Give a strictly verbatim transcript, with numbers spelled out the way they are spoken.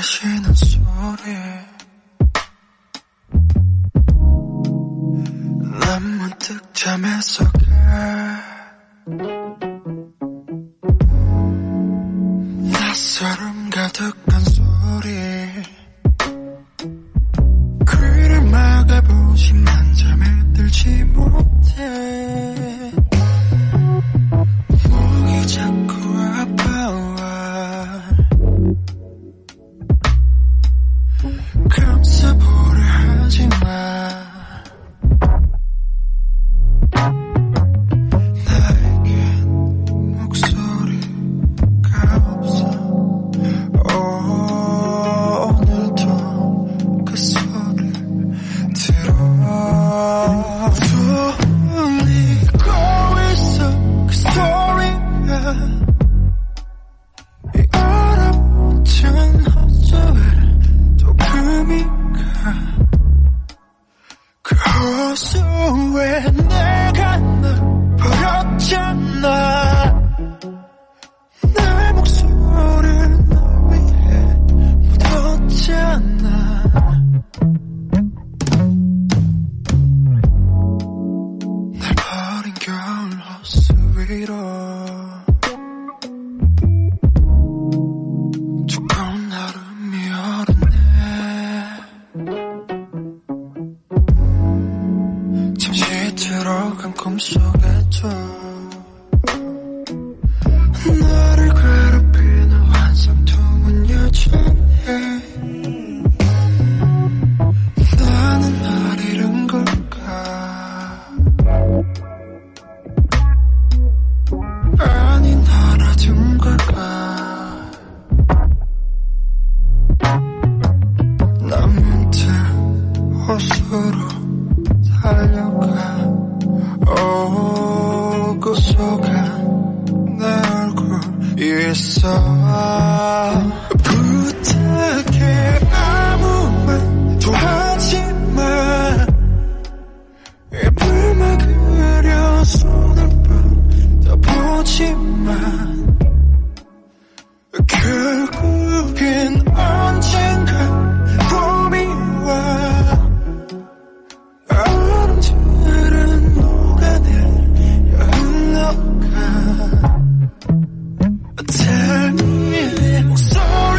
가시는 소리 난 문득 잠에서 가 낯설음 가득한 소리 귀를 막아보지만 잠에 들지 못해 목이 자꾸 아파와 감싸보려 하지마 그 호수에 내가 널 버렸잖아 내 목소리를 널 위해 묻었잖아 날 버린 겨울 호수 위로 두꺼운 얼음이 오르네 잠시 들어간 꿈속에도 나를 괴롭히는 환상통은 여전해 나는 날 잃은 걸까 아니 날아둔 걸까 난 문득 호수로 달려가 오고 속한 내 얼굴 있어 부탁해 아무 말도 하지마 입을 막으려 손을 뻗어보지만 결국엔 언젠가 봄이 와 얼음들은 녹아내려 흘러가 Tell me 내 목소리